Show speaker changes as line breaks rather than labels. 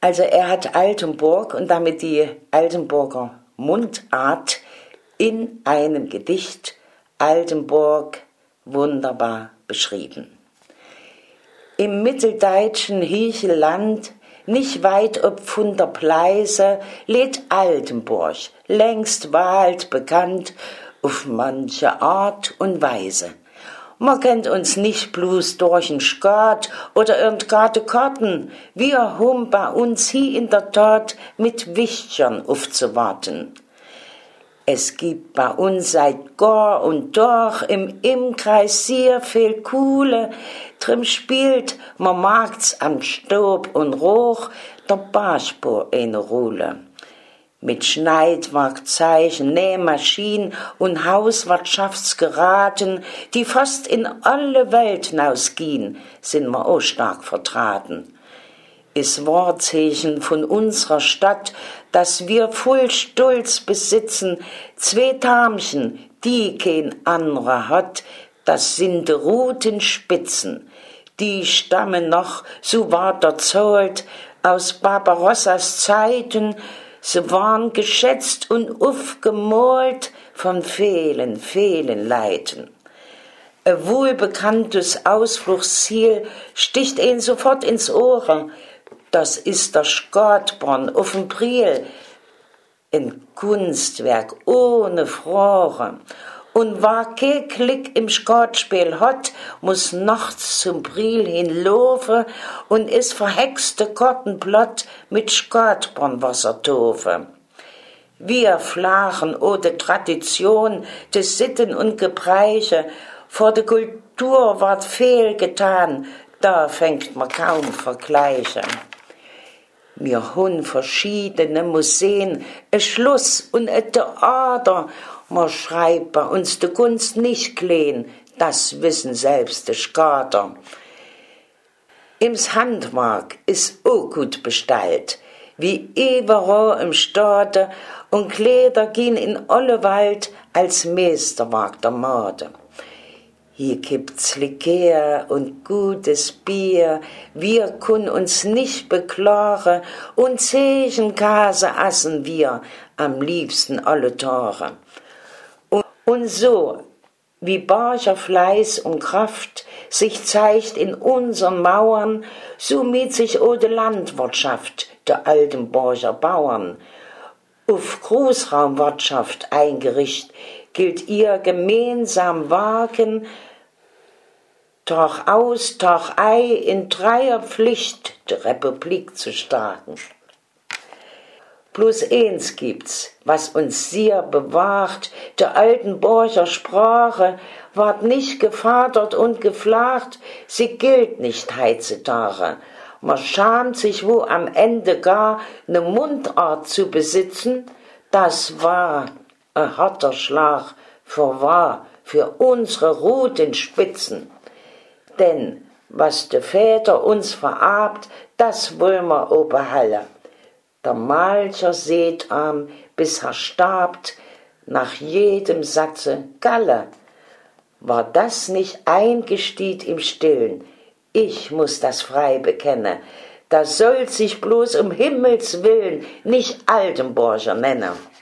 Also er hat Altenburg und damit die Altenburger Mundart in einem Gedicht Altenburg wunderbar beschrieben. Im mitteldeutschen Hichelland, nicht weit ob von der Pleiße, lädt Altenburg, längst wald bekannt, auf manche Art und Weise. Man kennt uns nicht bloß durch den Skat oder irgendwelche Karten, wir haben bei uns hier in der Tat mit Wichtern aufzuwarten. Es gibt bei uns seit Jahr und Tag im Imkreis sehr viel Kuhle, drin spielt, man magt's am Staub und Rauch, der Barspur eine Rolle. Mit Schneidwerkzeichen, Nähmaschinen und Hauswirtschaftsgeraten, die fast in alle Welt hinausgehen, sind wir auch stark vertraten. Ist Wahrzeichen von unserer Stadt, dass wir voll Stolz besitzen, 2 Tamchen, die kein anderer hat, das sind die roten Spitzen. Die stammen noch, so ward erzählt, aus Barbarossas Zeiten, sie waren geschätzt und aufgemalt von vielen, vielen Leuten. Ein wohlbekanntes Ausflugsziel sticht ihnen sofort ins Ohr. Das ist der Skatborn auf dem Priel. Ein Kunstwerk ohne Frage. Und wer kein Klick im Skatspiel hat, muss nachts zum Priel hinlaufen und ist verhexte Kartenblatt mit Skatbornwasser taufe. Wir flachen ohne Tradition des Sitten und Gebräuche, vor der Kultur ward viel getan, da fängt man kaum Vergleiche. Wir haben verschiedene Museen, ein Schloss und ein Theater. Man schreibt bei uns die Kunst nicht klein, das wissen selbst die Skater. Ims Handwerk ist auch gut bestellt, wie überall im Staate, und Kleider gehen in alle Welt als Meisterwerk der Mode. Hier gibt's Likör und gutes Bier, wir können uns nicht beklagen, und Zechenkase essen wir am liebsten alle Tage. Und so, wie barer Fleiß und Kraft sich zeigt in unseren Mauern, so miet sich auch die Landwirtschaft der Altenburger Bauern. Auf Großraumwirtschaft eingerichtet gilt ihr gemeinsam Wagen, Tag aus, Tag ein, in dreier Pflicht die Republik zu starten. Bloß eins gibt's, was uns sehr bewahrt, der Altenburger Sprache ward nicht gefadert und geflacht, sie gilt nicht heutzutage. Man schamt sich wo am Ende gar, ne Mundart zu besitzen, das war ein harter Schlag für unsere roten Spitzen. Denn was de Väter uns vererbt, das wollen wir auch behalten. Der Malcher seht bis er starbt, nach jedem Satze Galle. War das nicht eingestiet im Stillen? Ich muss das frei bekennen. Da soll sich bloß um Himmels Willen nicht Altenburger nennen.